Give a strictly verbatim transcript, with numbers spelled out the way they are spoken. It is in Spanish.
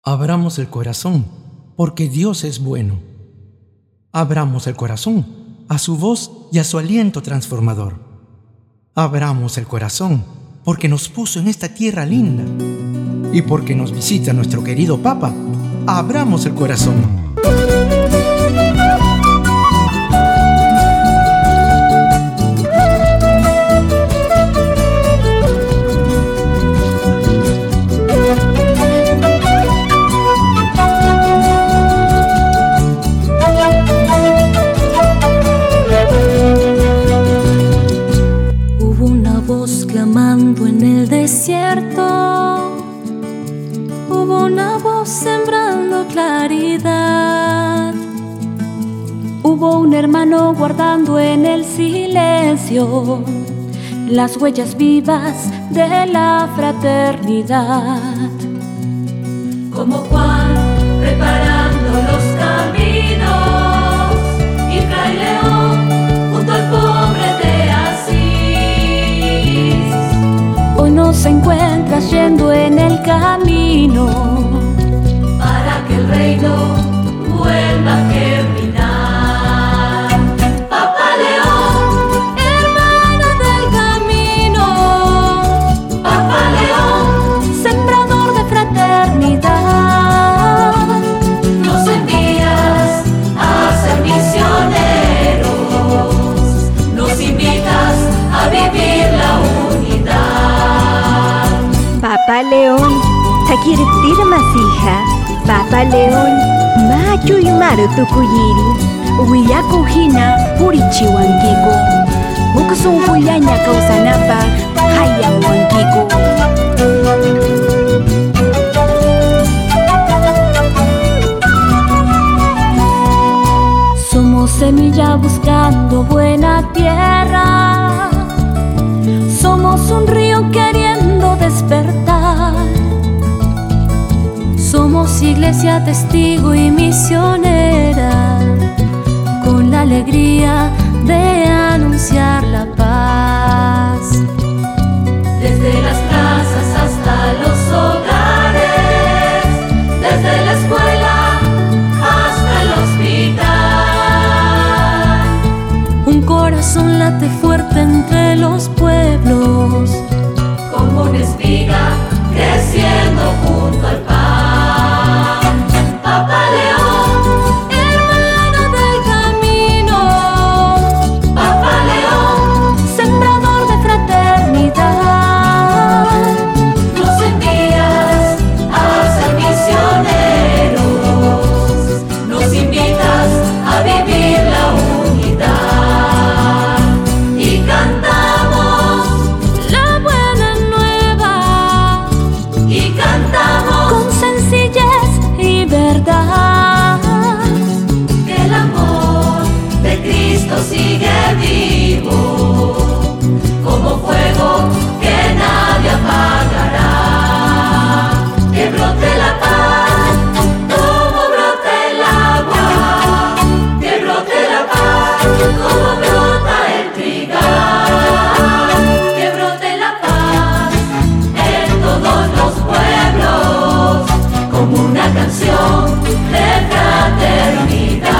Abramos el corazón, porque Dios es bueno. Abramos el corazón a su voz y a su aliento transformador. Abramos el corazón, porque nos puso en esta tierra linda. Y porque nos visita nuestro querido Papa, abramos el corazón. Clamando en el desierto, hubo una voz sembrando claridad. Hubo un hermano guardando en el silencio las huellas vivas de la fraternidad. Como Juan preparando los caminos y Fray León junto al pobre de Asís. Hoy nos encuentras yendo en el camino para que el reino vuelva a germinar. Papa León, hermano del camino. Papa León, sembrador de fraternidad. Nos envías a ser misioneros, nos invitas a vivir la unidad. Papa León, takirtira masija. Papa León, machu y maru tukuyiri. Huillaku hina purichi wankiku. Mukusun huillaña kausanapa hayan wankiku. Somos semilla buscando buena tierra. Somos un río queriendo despertar. Somos iglesia, testigo y misionera, con la alegría de anunciar la paz. Desde las plazas hasta los hogares, desde la escuela hasta el hospital. Un corazón late fuerte entre los pueblos, como una espiga creciendo junto al pan. Papa León, hermano del camino. Papa León, sembrador de fraternidad. Nos envías a ser misioneros, nos invitas a vivir la unidad y cantamos la buena nueva y cantamos con sencillez y verdad, que el amor de Cristo sigue vivo, como fuego que nadie apagará. Que brote la paz, como brote el agua, que brote la paz, como brota el trigal, que brote la paz en todos los pueblos, como una canción de fraternidad.